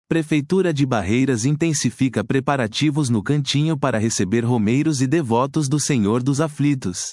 Prefeitura de Barreiras intensifica preparativos no Cantinho para receber romeiros e devotos do Senhor dos Aflitos.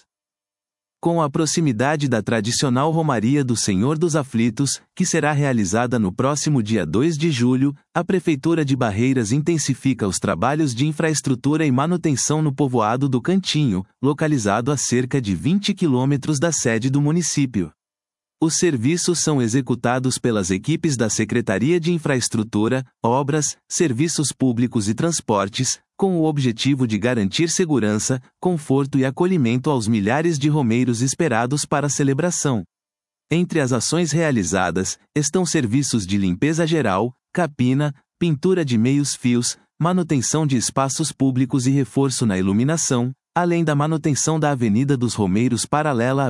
Com a proximidade da tradicional Romaria do Senhor dos Aflitos, que será realizada no próximo dia 2 de julho, a Prefeitura de Barreiras intensifica os trabalhos de infraestrutura e manutenção no povoado do Cantinho, localizado a cerca de 20 quilômetros da sede do município. Os serviços são executados pelas equipes da Secretaria de Infraestrutura, Obras, Serviços Públicos e Transportes, com o objetivo de garantir segurança, conforto e acolhimento aos milhares de romeiros esperados para a celebração. Entre as ações realizadas, estão serviços de limpeza geral, capina, pintura de meios-fios, manutenção de espaços públicos e reforço na iluminação, além da manutenção da Avenida dos Romeiros paralela à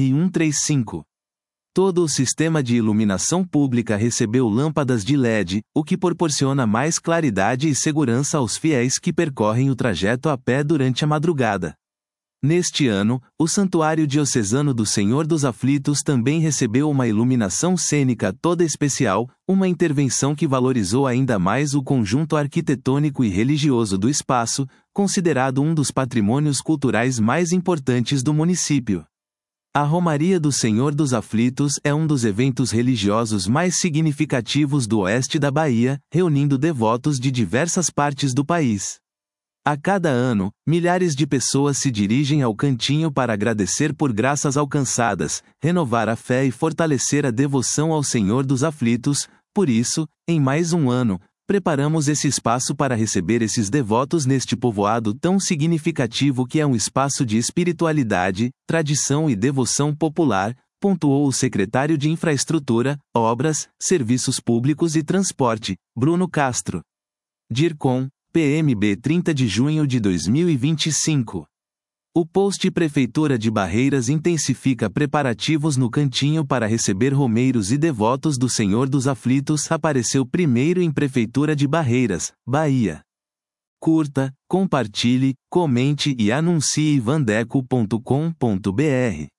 BR-135. Todo o sistema de iluminação pública recebeu lâmpadas de LED, o que proporciona mais claridade e segurança aos fiéis que percorrem o trajeto a pé durante a madrugada. Neste ano, o Santuário Diocesano do Senhor dos Aflitos também recebeu uma iluminação cênica toda especial, uma intervenção que valorizou ainda mais o conjunto arquitetônico e religioso do espaço, considerado um dos patrimônios culturais mais importantes do município. A Romaria do Senhor dos Aflitos é um dos eventos religiosos mais significativos do oeste da Bahia, reunindo devotos de diversas partes do país. A cada ano, milhares de pessoas se dirigem ao Cantinho para agradecer por graças alcançadas, renovar a fé e fortalecer a devoção ao Senhor dos Aflitos. Por isso, em mais um ano, preparamos esse espaço para receber esses devotos neste povoado tão significativo que é um espaço de espiritualidade, tradição e devoção popular, pontuou o secretário de Infraestrutura, Obras, Serviços Públicos e Transporte, Bruno Castro. DIRCOM, PMB 30 de junho de 2025. O post Prefeitura de Barreiras intensifica preparativos no Cantinho para receber romeiros e devotos do Senhor dos Aflitos apareceu primeiro em Prefeitura de Barreiras, Bahia. Curta, compartilhe, comente e anuncie vandeco.com.br.